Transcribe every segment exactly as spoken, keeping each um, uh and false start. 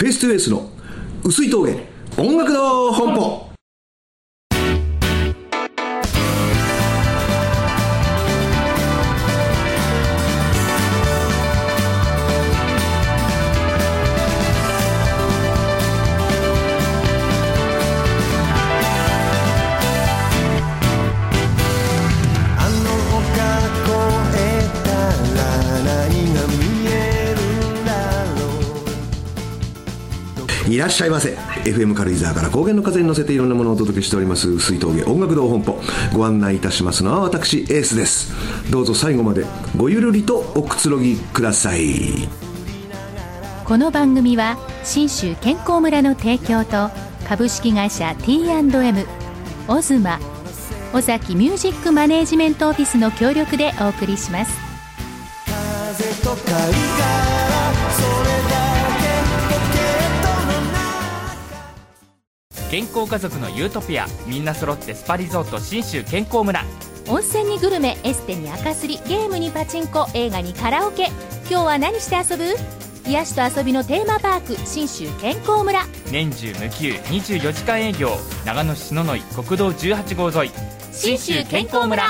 フェイストゥフェイスの薄い峠音楽の本舗。いらっしゃいませ。 エフエム 軽井沢から高原の風に乗せていろんなものをお届けしております薄い峠音楽堂本舗、ご案内いたしますのは私エースです。どうぞ最後までごゆるりとおくつろぎください。 この番組は信州健康村の提供と株式会社 ティーアンドエム、 オズマ、尾崎ミュージックマネージメントオフィスの協力でお送りします。 風と貝殻、それだ健康家族のユートピア、みんな揃ってスパリゾート信州健康村。 温泉にグルメ、エステに赤すり、ゲームにパチンコ、映画にカラオケ。今日は何して遊ぶ？癒しと遊びのテーマパーク信州健康村。 年中無休にじゅうよじかん営業、長野市篠ノ井国道じゅうはちごう沿い、信州健康村。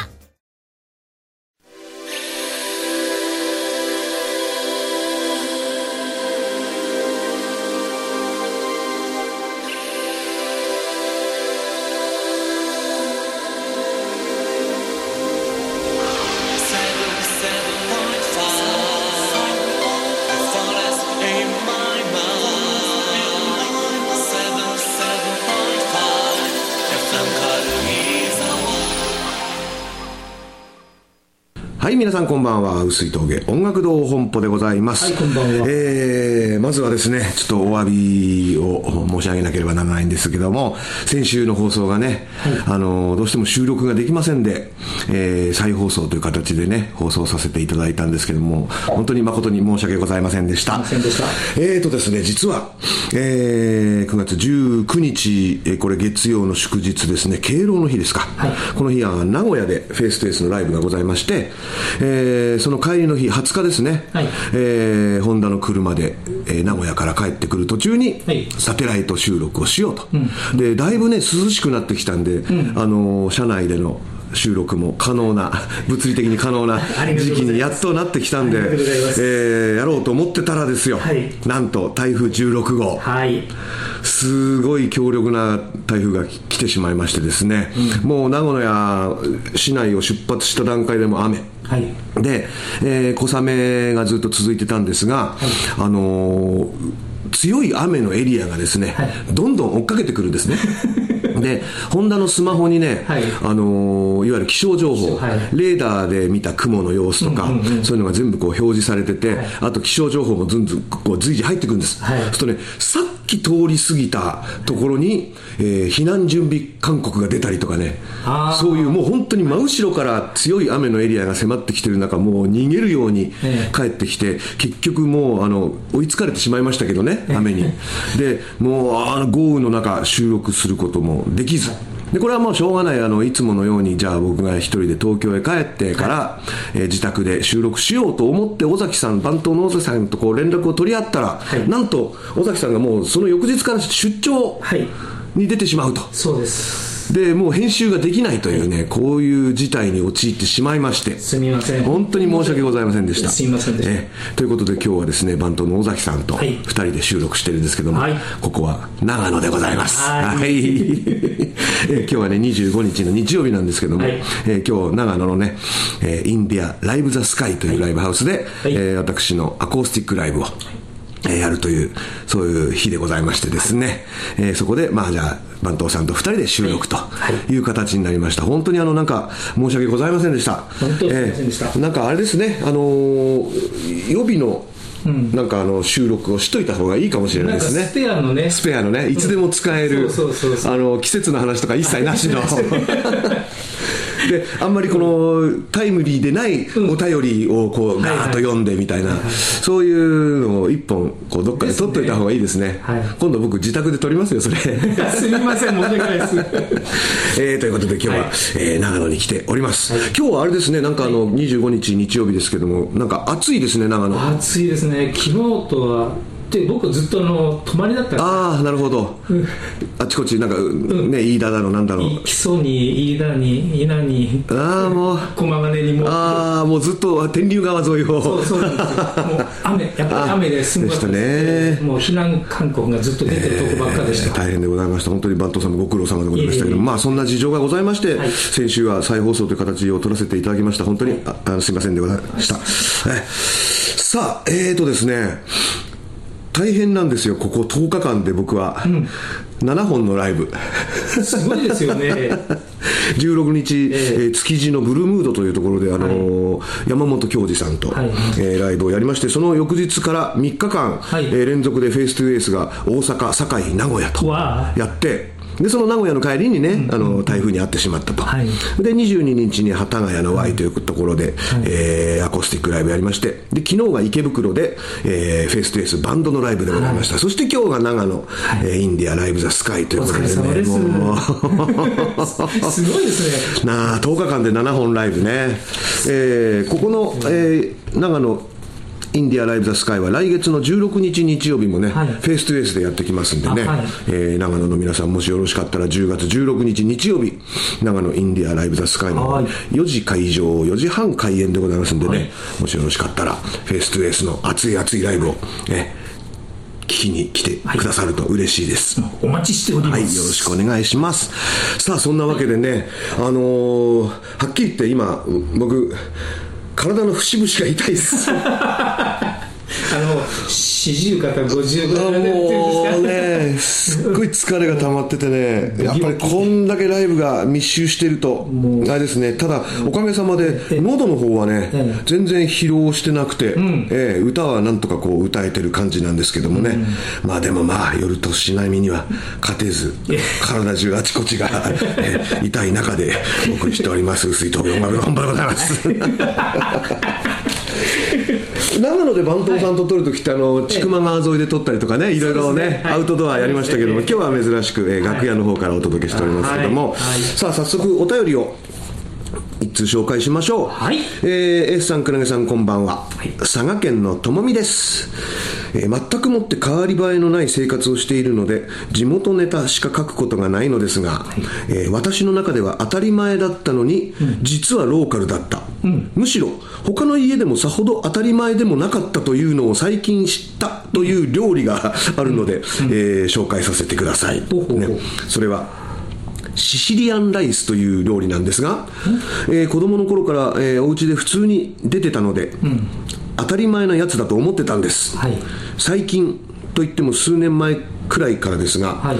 はい、皆さんこんばんは。薄い峠音楽堂本舗でございます。 はい、こんばんは。 えー、まずはですね、ちょっとお詫びを申し上げなければならないんですけども、先週の放送がね、はい、あのどうしても収録ができませんで、えー、再放送という形でね放送させていただいたんですけども、本当に誠に申し訳ございませんでした。 すいませんでした。 えーとですね、実は、えー、くがつじゅうくにち、これ月曜の祝日ですね、敬老の日ですか、はい、この日は名古屋でフェイストゥフェイスのライブがございまして、えー、その帰りの日はつかですね、はい、えー、ホンダの車で、えー、名古屋から帰ってくる途中に、はい、サテライト収録をしようと、うん、でだいぶね涼しくなってきたんで、うん、あのー、車内での収録も可能な物理的に可能な時期にやっとなってきたんで、えー、やろうと思ってたらですよ、はい、なんと台風じゅうろくごう、はい、すごい強力な台風が来てしまいましてですね、うん、もう名古屋市内を出発した段階でも雨、はい、で、えー、小雨がずっと続いてたんですが、はい、あのー、強い雨のエリアがですね、はい、どんどん追っかけてくるんですねで、ホンダのスマホにね、はい、あのー、いわゆる気象情報、はい、レーダーで見た雲の様子とか、うんうんうん、そういうのが全部こう表示されてて、はい、あと気象情報もずんずんこう随時入ってくるんです、はい、そうするとね、さっき通り過ぎたところに、えー、避難準備勧告が出たりとかね、そういうもう本当に真後ろから強い雨のエリアが迫ってきてる中、もう逃げるように帰ってきて、結局もうあの追いつかれてしまいましたけどね、雨にでもうあの豪雨の中収録することもできず、でこれはもうしょうがない、あのいつものようにじゃあ僕が一人で東京へ帰ってから、はい、えー、自宅で収録しようと思って尾崎さん、番頭の尾崎さんとこう連絡を取り合ったら、はい、なんと尾崎さんがもうその翌日から出張に出てしまうと、はい、そうです。でもう編集ができないというね、はい、こういう事態に陥ってしまいまして、 すみません、 本当に申し訳ございませんでした。 すみませんでした、 えということで今日はですね、番頭の尾崎さんとふたりで収録してるんですけども、はい、ここは長野でございます。はい、はい、え今日はねにじゅうごにちの日曜日なんですけども、はい、え今日長野のね、えー、インディアライブザスカイというライブハウスで、はい、えー、私のアコースティックライブをえー、やるというそういう日でございましてですね、はい、えー、そこでまあじゃあ番頭さんとふたりで収録という形になりました。本当にあのなんか申し訳ございませんでした。 本当にすいませんでした、えー、なんかあれですね、あのー、予備のうん、なんかあの収録をしといた方がいいかもしれないですね。 スペアのね、 スペアのね、いつでも使える、 そうそうそうそう、 あの季節の話とか一切なしので、あんまりこのタイムリーでないお便りをこうガーッと読んでみたいな、そういうのを一本こうどっかで撮っといた方がいいですね。はい、今度僕自宅で撮りますよそれすみません、申し訳ないですえー、ということで今日は、はい、えー、長野に来ております、はい、今日はあれですね、なんかあのにじゅうごにち日曜日ですけども、なんか暑いですね、長野。 暑いですね。昨日とはで僕ずっとあの泊まりだったんです。 ああなるほど、うん、あちこちなんか、うん、ね飯田だろうなんだろう木曽に飯田に稲にああもう駒ヶ根にもああもうずっと天竜川沿いをそうそうなんですよもう雨やっぱり雨ですごかったです、ね、もう避難勧告がずっと出てるとこばっかでした、 えー、大変でございました。本当に番頭さんもご苦労様でございましたけど、まあそんな事情がございまして、はい、先週は再放送という形を取らせていただきました。本当にああのすいませんでございました。えさあえーとですね大変なんですよ。こことおかかんで僕は、うん、ななほんのライブすごいですよねじゅうろくにち、えーえー、築地のブルームードというところで、あのーはい、山本恭二さんと、はいえー、ライブをやりまして、その翌日からみっかかん、はいえー、連続でフェイストゥフェイスが大阪、堺、名古屋とやってでその名古屋の帰りにね、うん、あの台風に遭ってしまったと、はい、でにじゅうににちに幡ヶ谷の Y というところで、はいえー、アコースティックライブやりまして、で昨日が池袋で、えー、フェイストゥフェイスバンドのライブでございました、はい、そして今日が長野、はいえー、インディアライブザスカイということでね、もうすごいですねなあとおかかんでななほんライブね、えー、ここの、えー、長野インディアライブザスカイは来月のじゅうろくにち日曜日もね、はい、フェイストゥフェイスでやってきますんでね、はいえー、長野の皆さんもしよろしかったらじゅうがつじゅうろくにち日曜日長野インディアライブザスカイのよじ開場よじはん開演でございますんでね、はい、もしよろしかったらフェイストゥフェイスの熱い熱いライブをね聞きに来てくださると嬉しいです、 はい、お待ちしております、 はい、よろしくお願いします。さあそんなわけでね、あのー、はっきり言って今僕体の節々が痛いですあの四十肩五十ぐらいでもうねすっごい疲れが溜まっててねやっぱりこんだけライブが密集してるとあれですね。ただおかげさまで喉の方はね全然疲労してなくて、うんえー、歌はなんとかこう歌えてる感じなんですけどもね、うん、まあでもまあ夜としなみには勝てず体中あちこちが、えー、痛い中でお送りしております水筒音楽の本番でございます長野で番頭さんと撮るときってあの千曲川沿いで撮ったりとかねいろいろねアウトドアやりましたけども、今日は珍しく、えー、楽屋の方からお届けしておりますけども、さあ早速お便りを一通紹介しましょう、はいえー、S さんくらげさんこんばんは、はい、佐賀県のともみです、えー、全くもって変わり映えのない生活をしているので地元ネタしか書くことがないのですが、はいえー、私の中では当たり前だったのに、うん、実はローカルだった、うん、むしろ他の家でもさほど当たり前でもなかったというのを最近知ったという料理があるので、うんえー、紹介させてください、うんね、それはシシリアンライスという料理なんですが、えー、子供の頃から、えー、お家で普通に出てたので、うん、当たり前なやつだと思ってたんです、はい、最近といっても数年前くらいからですが、はい、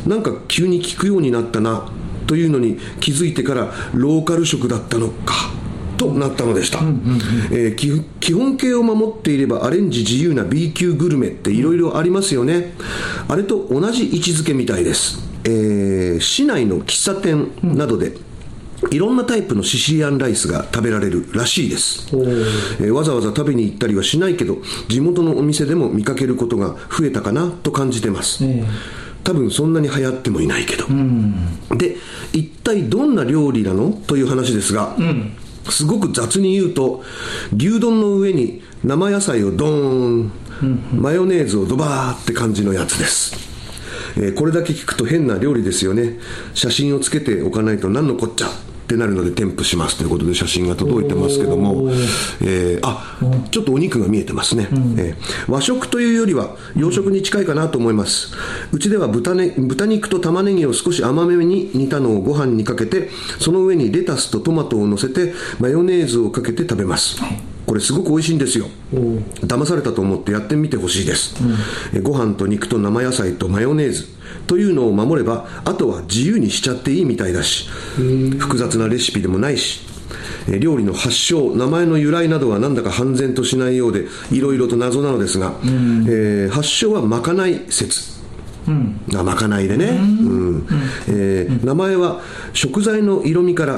なんか急に聞くようになったなというのに気づいてからローカル食だったのかとなったのでした、うんうんうんえー、基, 基本形を守っていればアレンジ自由な B 級グルメっていろいろありますよね、うん、あれと同じ位置づけみたいです。えー、市内の喫茶店などでいろんなタイプのシシリアンライスが食べられるらしいです、えー、わざわざ食べに行ったりはしないけど地元のお店でも見かけることが増えたかなと感じてます、えー、多分そんなに流行ってもいないけど、うん、で一体どんな料理なのという話ですが、うんすごく雑に言うと牛丼の上に生野菜をドーン、マヨネーズをドバーって感じのやつです、えー、これだけ聞くと変な料理ですよね。写真をつけておかないと何のこっちゃってなるので添付しますということで写真が届いてますけども、えー、あちょっとお肉が見えてますね、うんえー、和食というよりは洋食に近いかなと思います。うちでは 豚,、ね、豚肉と玉ねぎを少し甘めに煮たのをご飯にかけてその上にレタスとトマトを乗せてマヨネーズをかけて食べます。これすごく美味しいんですよ。騙されたと思ってやってみてほしいです、うん、ご飯と肉と生野菜とマヨネーズというのを守ればあとは自由にしちゃっていいみたいだし複雑なレシピでもないし料理の発祥名前の由来などはなんだか判然としないようでいろいろと謎なのですが、うんえー、発祥はまかない説うん、まかないでね、うんうんえー、名前は食材の色味から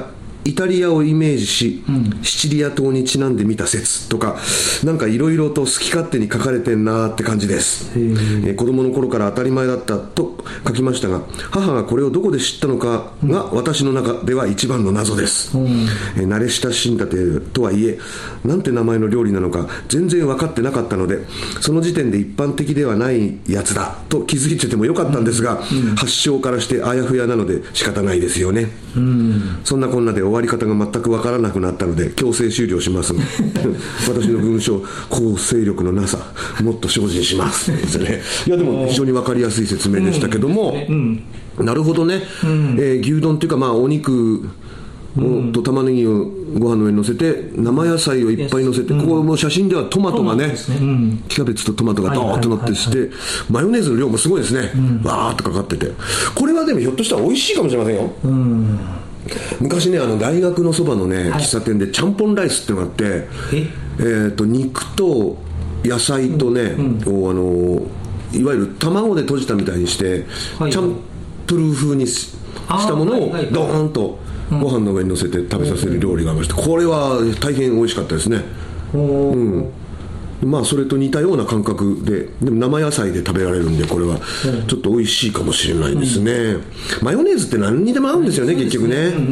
イタリアをイメージし、うん、シチリア島にちなんで見た説とか、なんかいろいろと好き勝手に書かれてんなって感じです。えー、子供の頃から当たり前だったと書きましたが、母がこれをどこで知ったのかが私の中では一番の謎です。うん、えー、慣れ親しんだとはいえ、なんて名前の料理なのか全然分かってなかったので、その時点で一般的ではないやつだと気づいててもよかったんですが、うんうん、発祥からしてあやふやなので仕方ないですよね。うん、そんなこんなで終わり方が全く分からなくなったので強制終了しますが私の文章構成力のなさもっと精進しますですね。いやでも非常に分かりやすい説明でしたけども、うんうん、なるほどね、うん、えー、牛丼っていうか、まあお肉と玉ねぎをご飯の上に乗せて生野菜をいっぱい乗せて、うん、ここの写真ではトマトが ね, ね、うん、キャベツとトマトがドーッと乗ってして、はいはいはいはい、マヨネーズの量もすごいですね、うん、わーっとかかってて、これはでもひょっとしたら美味しいかもしれませんよ、うん、昔ね、あの大学のそばのね、はい、喫茶店でちゃんぽんライスっていうのがあって、ええー、と肉と野菜とね、うんうん、をあのいわゆる卵で閉じたみたいにして、はい、チャンプルー風にしたものをドーンとご飯の上に乗せて食べさせる料理がありまして、これは大変美味しかったですね。うん、まあそれと似たような感覚で、でも生野菜で食べられるんで、これはちょっと美味しいかもしれないですね、うん、マヨネーズって何にでも合うんですよね、結局ね、うんうんうん、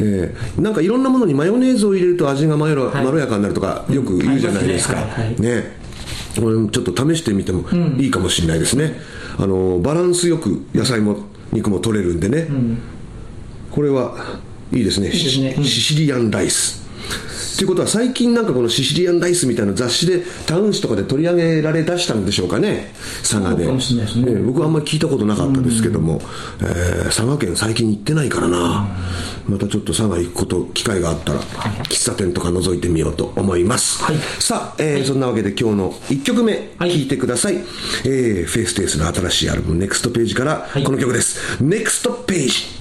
えー、なんかいろんなものにマヨネーズを入れると味がまろ、はい、まろやかになるとかよく言うじゃないですか、はいはいはい、ね、これちょっと試してみてもいいかもしれないですね、うん、あのバランスよく野菜も肉も取れるんでね、うん、これはいいですね、いいですね、うん、シシリアンライスということは、最近なんかこのシシリアンライスみたいな雑誌でタウン誌とかで取り上げられ出したんでしょうかね、佐賀で、ねね、僕はあんまり聞いたことなかったですけども、うん、えー、佐賀県最近行ってないからな、うん、またちょっと佐賀行くこと機会があったら、はい、喫茶店とか覗いてみようと思います、はい、さあ、えーはい、そんなわけで今日のいっきょくめ聴いてください、はい、えー、フェイステースの新しいアルバムネクストページからこの曲です、はい、ネクストページ。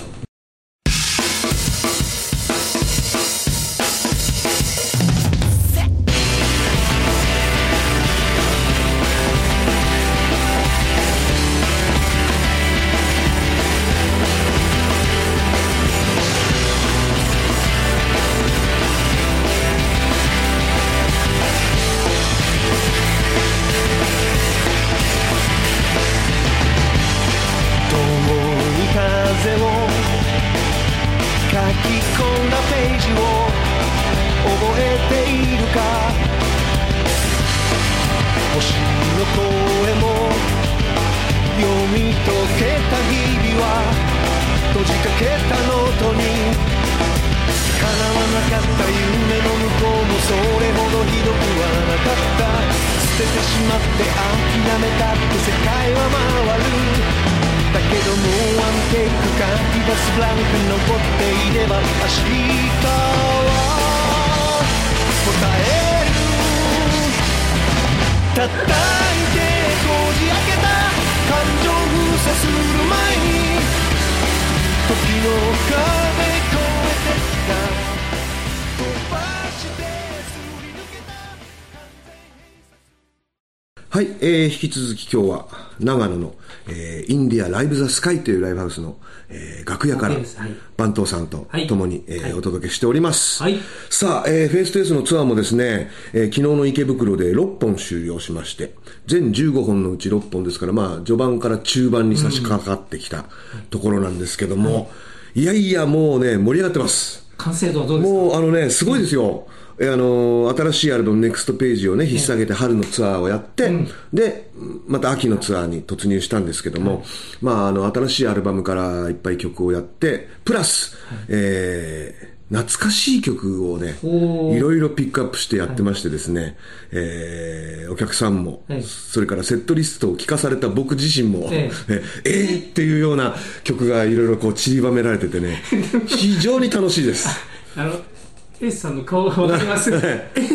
はい、えー、引き続き今日は長野の、えー、インディアライブザスカイというライブハウスの、えー、楽屋から番頭さんと共に、はい、えーはい、お届けしております、はい、さあ、えー、フェイステースのツアーもですね、えー、昨日の池袋でろっぽん終了しまして、全じゅうごほんのうちろっぽんですから、まあ序盤から中盤に差し掛かってきたところなんですけども、はい、いやいやもうね盛り上がってます。 完成度はどうですか？ もうあのねすごいですよ、うん、あの新しいアルバムネクストページをね引っ提げて春のツアーをやって、うん、でまた秋のツアーに突入したんですけども、はい、まああの新しいアルバムからいっぱい曲をやってプラス、はい、えー、懐かしい曲をねいろいろピックアップしてやってましてですね、はい、えー、お客さんも、はい、それからセットリストを聞かされた僕自身も、えー、えー、っていうような曲がいろいろこう散りばめられててね非常に楽しいですあのエスさんの顔が分かりますね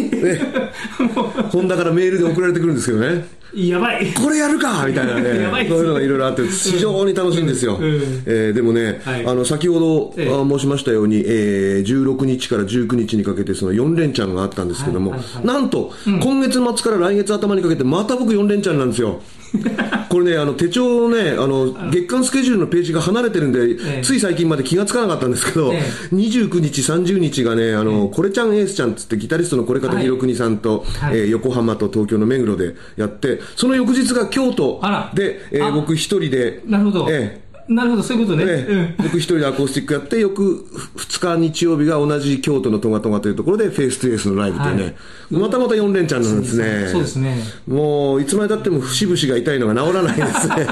ホンダからメールで送られてくるんですけどね、 やばいこれやるかみたいなねそういうのがいろいろあって非常に楽しいんですよ、うんうん、えー、でもね、はい、あの先ほど、えー、申しましたように、えー、じゅうろくにちからじゅうくにちにかけてそのよん連チャンがあったんですけども、はいはいはい、なんと、うん、今月末から来月頭にかけてまた僕よん連チャンなんですよこれね、あの手帳ね、あの月間スケジュールのページが離れてるんで、ええ、つい最近まで気がつかなかったんですけど、ええ、にじゅうくにち、さんじゅうにちがね、あの、ええ、これちゃんエースちゃんつってギタリストのこれかたひろくにさんと、はい、えー、横浜と東京の目黒でやって、その翌日が京都で、えー、僕一人で、 なるほど。 えーなるほど、そういうことね。 ね、うん、僕一人でアコースティックやって、翌ふつか日曜日が同じ京都のトガトガというところでフェイストゥエースのライブっていうね、はい、またまたよん連チャンなんですね。 そうですね。 もういつまでたっても節々が痛いのが治らないですね。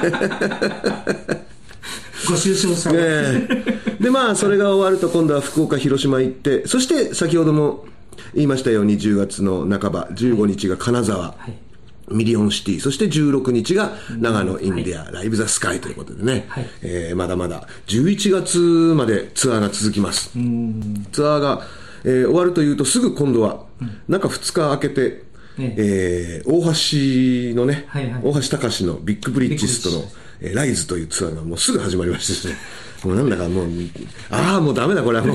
ご愁傷さん、ね、 でまあそれが終わると今度は福岡広島行って、そして先ほども言いましたようにじゅうがつの半ばじゅうごにちが金沢、はいはい、ミリオンシティ、そしてじゅうろくにちが長野インディア、はい、ライブザスカイということでね、はい、えー、まだまだじゅういちがつまでツアーが続きます。うん、ツアーが、えー、終わるというとすぐ今度は中ふつか空けて、うん、えー、大橋のね、はいはい、大橋隆のビッグブリッジストの、えー、ライズというツアーがもうすぐ始まりましてですね、もうなんだかもうああもうダメだこれはもう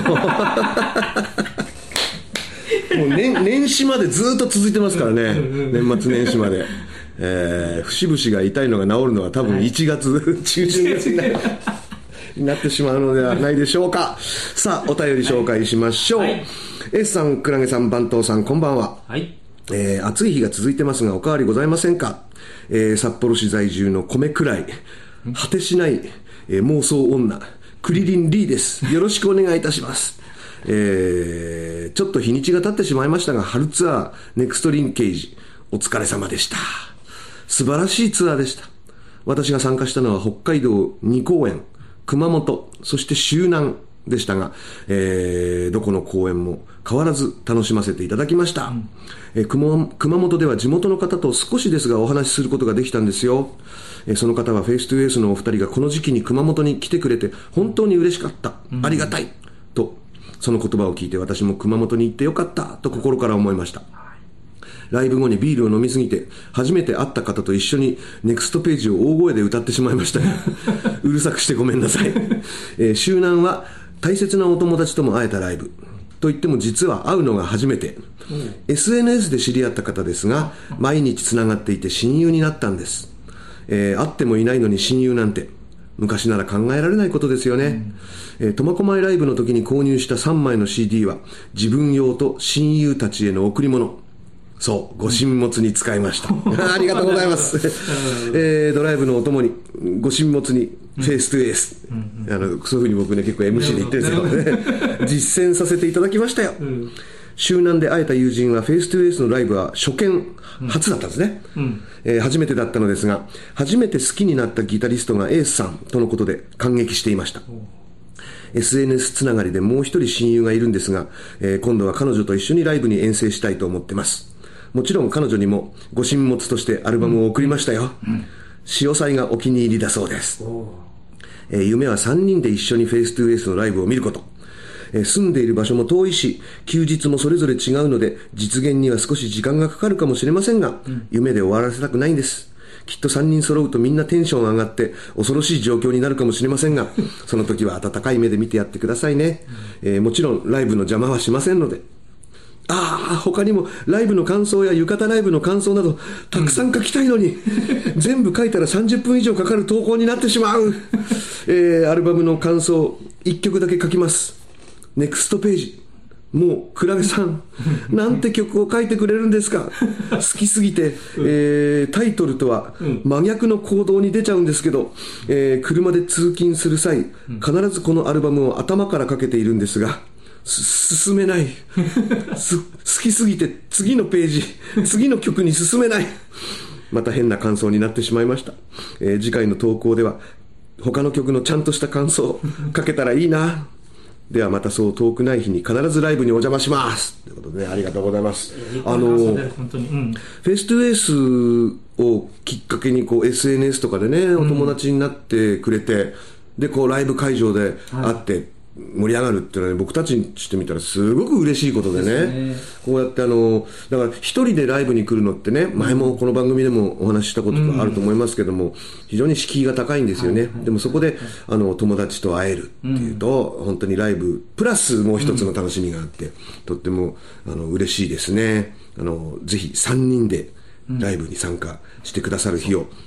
もう 年, 年始までずっと続いてますからね、年末年始まで、えー、節々が痛いのが治るのは多分いちがつ、はい、中旬月に な, になってしまうのではないでしょうか。さあお便り紹介しましょう、はい、S さん、クラゲさん、番頭さん、こんばんは、はい、えー、暑い日が続いてますがおかわりございませんか。えー、札幌市在住の米くらい果てしない、えー、妄想女クリリンリーです。よろしくお願いいたします。えー、ちょっと日にちが経ってしまいましたが、春ツアーネクストリンケージお疲れ様でした。素晴らしいツアーでした。私が参加したのは北海道に公演、熊本、そして周南でしたが、えー、どこの公演も変わらず楽しませていただきました、うん、えー、熊, 熊本では地元の方と少しですがお話しすることができたんですよ。えー、その方はフェイストゥエースのお二人がこの時期に熊本に来てくれて本当に嬉しかった、うん、ありがたいと、その言葉を聞いて私も熊本に行ってよかったと心から思いました。ライブ後にビールを飲みすぎて初めて会った方と一緒にネクストページを大声で歌ってしまいましたうるさくしてごめんなさい、えー、周南は大切なお友達とも会えたライブといっても実は会うのが初めて、うん、エスエヌエス で知り合った方ですが毎日つながっていて親友になったんです。えー、会ってもいないのに親友なんて昔なら考えられないことですよね。うん、えー、苫小牧ライブの時に購入したさんまいの シーディー は自分用と親友たちへの贈り物、そうご神物に使いました、うん、ありがとうございます、えー、ドライブのお供にご神物にフェイストゥエース、うんうん、あのそういうふうに僕ね結構 エムシー で言ってるんですけどね実践させていただきましたよ、うん、周南で会えた友人はフェイストゥエースのライブは初見、うん、初だったんですね、うん、えー、初めてだったのですが初めて好きになったギタリストがエースさんとのことで感激していました。エスエヌエス つながりでもう一人親友がいるんですが、えー、今度は彼女と一緒にライブに遠征したいと思ってます。もちろん彼女にもご神物としてアルバムを送りましたよ、うんうん、潮祭がお気に入りだそうです。えー、夢はさんにんで一緒にフェイストゥエースのライブを見ること、えー、住んでいる場所も遠いし休日もそれぞれ違うので実現には少し時間がかかるかもしれませんが、うん、夢で終わらせたくないんです。きっとさんにん揃うとみんなテンション上がって恐ろしい状況になるかもしれませんがその時は温かい目で見てやってくださいね、うん、えー、もちろんライブの邪魔はしませんので。ああ、他にもライブの感想や浴衣ライブの感想などたくさん書きたいのに、うん、全部書いたらさんじゅっぷん以上かかる投稿になってしまう、えー、アルバムの感想いっきょくだけ書きます。ネクストページ。もうクラゲさんなんて曲を書いてくれるんですか。好きすぎて、えー、タイトルとは真逆の行動に出ちゃうんですけど、えー、車で通勤する際必ずこのアルバムを頭からかけているんですが進めないす好きすぎて次のページ次の曲に進めない。また変な感想になってしまいました、えー、次回の投稿では他の曲のちゃんとした感想書けたらいいな。ではまたそう遠くない日に必ずライブにお邪魔しますということで、ね、ありがとうございます。あの本当に、うん、フェイストゥエースをきっかけにこう エスエヌエス とかでねお友達になってくれて、うん、でこうライブ会場で会って、はい、盛り上がるっていうのは、ね、僕たちにしてみたらすごく嬉しいことで ね, でねこうやってあのだから一人でライブに来るのってね、前もこの番組でもお話ししたことがあると思いますけども、うん、非常に敷居が高いんですよね、はいはい、でもそこであの友達と会えるっていうと、うん、本当にライブプラスもう一つの楽しみがあって、うん、とってもあの嬉しいですね。あのぜひさんにんでライブに参加してくださる日を、うん、え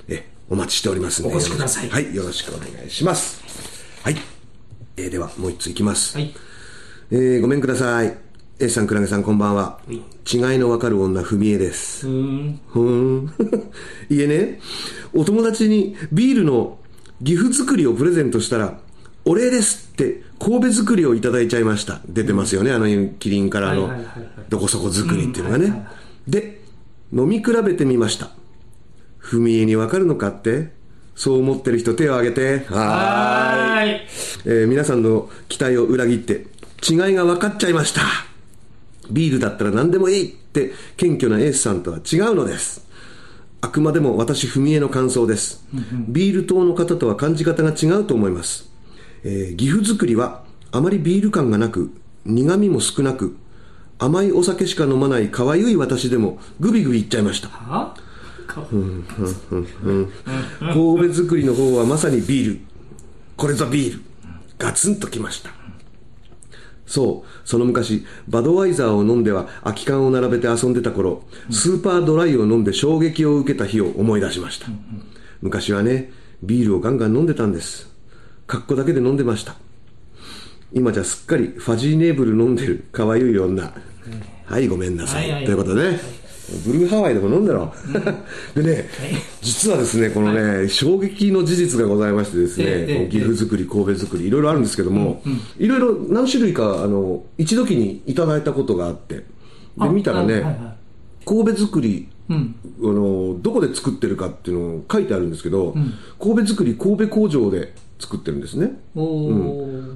お待ちしておりますので、 お越しください。 はい、よろしくお願いします。はい、えー、ではもう一ついきます。 はい、 えー、ごめんください。A さん、クラゲさん、こんばんは。はい、違いのわかる女、ふみえです。 ふーん。 ふーん。いえね、お友達にビールのギフ作りをプレゼントしたら、お礼ですって神戸作りをいただいちゃいました。出てますよね、うん、あのキリンからのどこそこ作りっていうのがね、うんはいはいはい、で飲み比べてみました。ふみえにわかるのかって、そう思ってる人手を挙げて。はーい、えー、皆さんの期待を裏切って違いが分かっちゃいました。ビールだったら何でもいいって謙虚なエースさんとは違うのです。あくまでも私ふみえの感想です、うんうん、ビール党の方とは感じ方が違うと思います。えー、岐阜作りはあまりビール感がなく苦味も少なく甘いお酒しか飲まない可愛い私でもグビグビいっちゃいました。はうんうんうんうん、神戸作りの方はまさにビール、これぞビール、ガツンときました。そう、その昔バドワイザーを飲んでは空き缶を並べて遊んでた頃、スーパードライを飲んで衝撃を受けた日を思い出しました。昔はね、ビールをガンガン飲んでたんです。カッコだけで飲んでました。今じゃすっかりファジーネーブル飲んでる可愛い女、はいごめんなさい、はいはい、ということでね、ブルーハワイでも飲んだろ、うん、でね、はい、実はですねこのね、はい、衝撃の事実がございましてですね、ええ、岐阜作り神戸作りいろいろあるんですけども、うんうん、いろいろ何種類かあの一時にいただいたことがあって、で見たらね、はいはいはい、神戸作り、うん、あのどこで作ってるかっていうのを書いてあるんですけど、うん、神戸作り神戸工場で作ってるんですね。お、うん、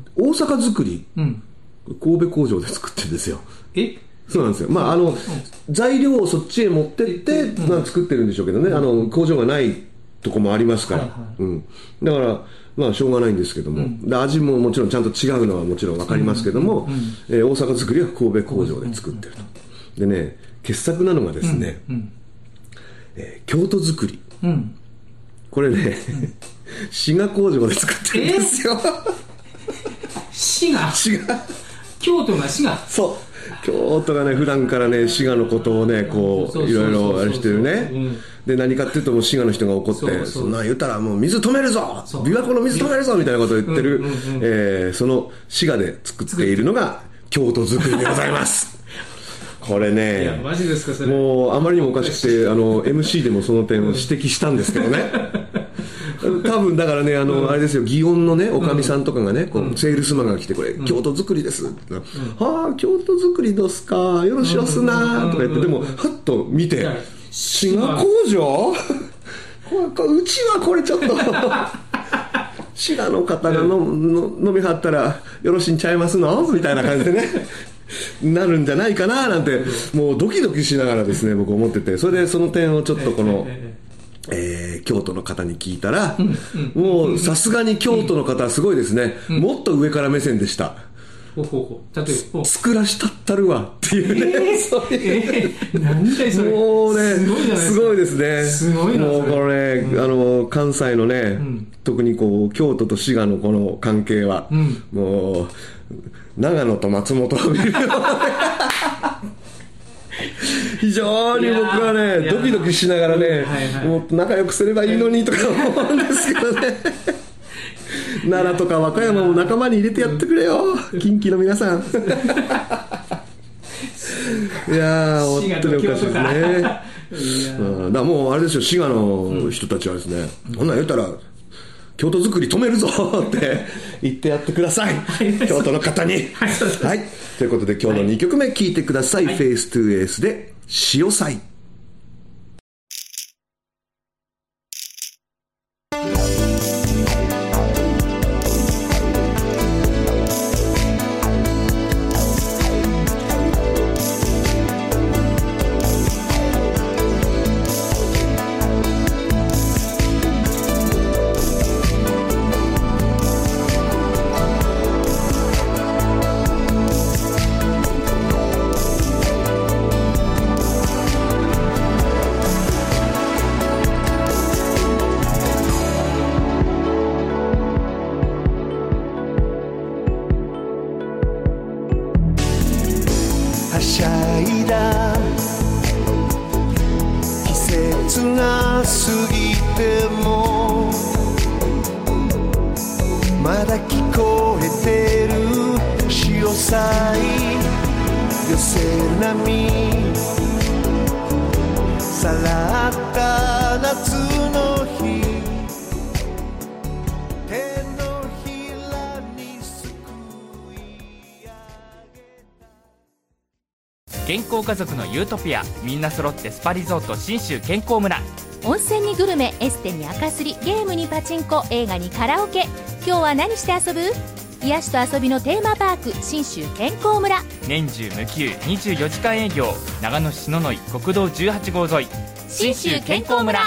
大阪作り、うん、神戸工場で作ってるんですよ。えそうなんですよ。まああの、うん、材料をそっちへ持ってって、うんまあ、作ってるんでしょうけどね、うん、あの工場がないとこもありますから、はいはいうん、だからまあしょうがないんですけども、うん、で味ももちろんちゃんと違うのはもちろん分かりますけども、うんうんえー、大阪作りは神戸工場で作ってると。でね、傑作なのがですね、うんうんえー、京都作り、うん、これね、うん、滋賀工場で作ってるんですよ。 滋賀滋賀京都が滋賀そう京都がね普段からね滋賀のことをねこういろいろあれしてるね。で何かっていうともう滋賀の人が怒ってそうそうそんなん言ったらもう水止めるぞ琵琶湖の水止めるぞみたいなことを言ってる、うんうんうんえー、その滋賀で作っているのが京都作りでございます。これねいやマジですかそれもうあまりにもおかしくてあの エムシー でもその点を指摘したんですけどね。多分だからねあの、うん、あれですよ祇園のねおかみさんとかがね、うん、こうセールスマンが来てこれ、うん、京都作りです、うん、はあ京都作りどすかよろしおすなとか言ってでもはっと見て滋賀工場うちはこれちょっと滋賀の方がのの飲みはったらよろしいんちゃいますのみたいな感じでねなるんじゃないかななんてもうドキドキしながらですね僕思っててそれでその点をちょっとこのえー、京都の方に聞いたら、うんうん、もうさすがに京都の方はすごいですね、うん、もっと上から目線でした。 ほうほうほう例えば作らしたったるわっていうね、 えー、そういうえー、なんだよそれもうねすごいですねすごいなもうこのね、うん、あの関西のね、うん、特にこう京都と滋賀のこの関係は、うん、もう長野と松本を見るよう非常に僕はねドキドキしながらね、はいはい、もう仲良くすればいいのにとか思うんですけどね奈良とか和歌山も仲間に入れてやってくれよ近畿の皆さんいやー終わってるおかしいですねうん、だもうあれですよ滋賀の人たちはですね、うん、こんなん言ったら京都作り止めるぞって言ってやってください京都の方にはいということで今日のにきょくめ聴いてください、はい、フェイストゥーエースで潮祭。 「 まだ聞こえてる潮さい寄せる波さらった夏の日手のひらにすくい上げた健康家族のユートピア、みんな揃ってスパリゾート信州健康村。 温泉にグルメ、エステに赤すり、ゲームにパチンコ、映画にカラオケ。今日は何して遊ぶ？癒しと遊びのテーマパーク、信州健康村。 年中無休にじゅうよじかん営業、長野市篠ノ井国道じゅうはち号沿い、信州健康村。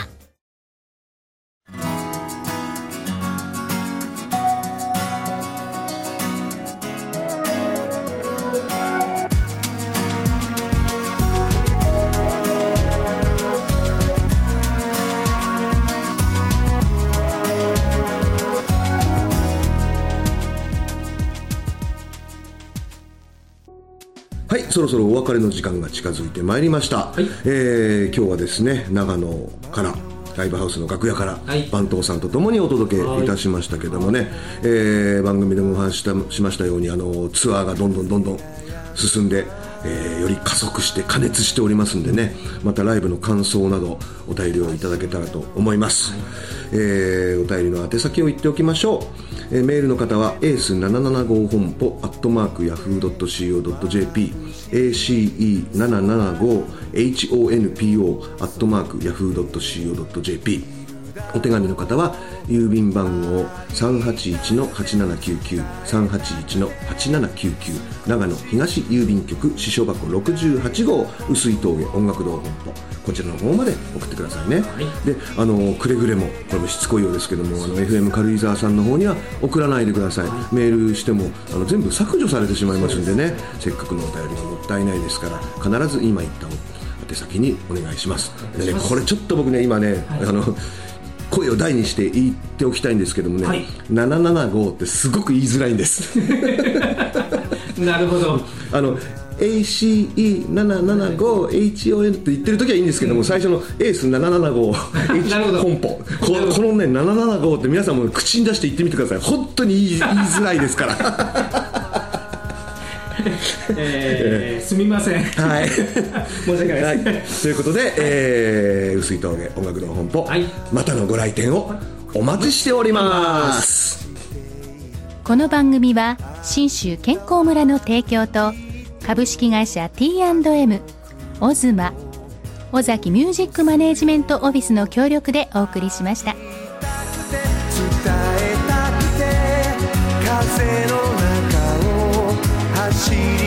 はい、そろそろお別れの時間が近づいてまいりました、はい。えー、今日はですね、長野からライブハウスの楽屋から、はい、番頭さんとともにお届けいたしましたけどもね、はい、えー、番組でもお話ししたしましたように、あのツアーがどんどんどんどん進んで、えー、より加速して加熱しておりますんでね、またライブの感想などお便りをいただけたらと思います、はい。えー、お便りの宛先を言っておきましょう。えー、メールの方はエースななななご本舗アットマークヤフー ドット シーオー ドット ジェーピー エーシーイーななななご エイチオーエヌピーオー アットマークヤフー ドット シーオー ドット ジェーピー。お手紙の方は郵便番号 さんはちいちのはちななきゅうきゅう さんはちいちのはちななきゅうきゅう 長野東郵便局支所箱ろくじゅうはち号碓井峠音楽堂本舗、こちらの方まで送ってくださいね、はい。で、あのくれぐれもこれもしつこいようですけども、あの エフエム 軽井沢さんの方には送らないでください、はい。メールしてもあの全部削除されてしまいますんでね、せっかくのお便りがもったいないですから、必ず今言った宛先にお願いします。でね、これちょっと僕ね今ね、はい、あの声を大にして言っておきたいんですけどもね、はい、ななななごってすごく言いづらいんですなるほど。あのエーシーイーななななごエイチオーエヌ って言ってる時はいいんですけども、うん、最初のエースななななご本舗こ, このねななななごって皆さんも口に出して言ってみてください。本当に言い, 言いづらいですからえー、すみません、 はい、 申し訳ないです、はい、 ということで、えー、碓井峠音楽堂本舗、はい、またのご来店をお待ちしております。 この番組は信州健康村の提供と株式会社 ティーアンドエム オズマ尾崎ミュージックマネージメントオフィスの協力でお送りしました。 伝えたくて風の中を走り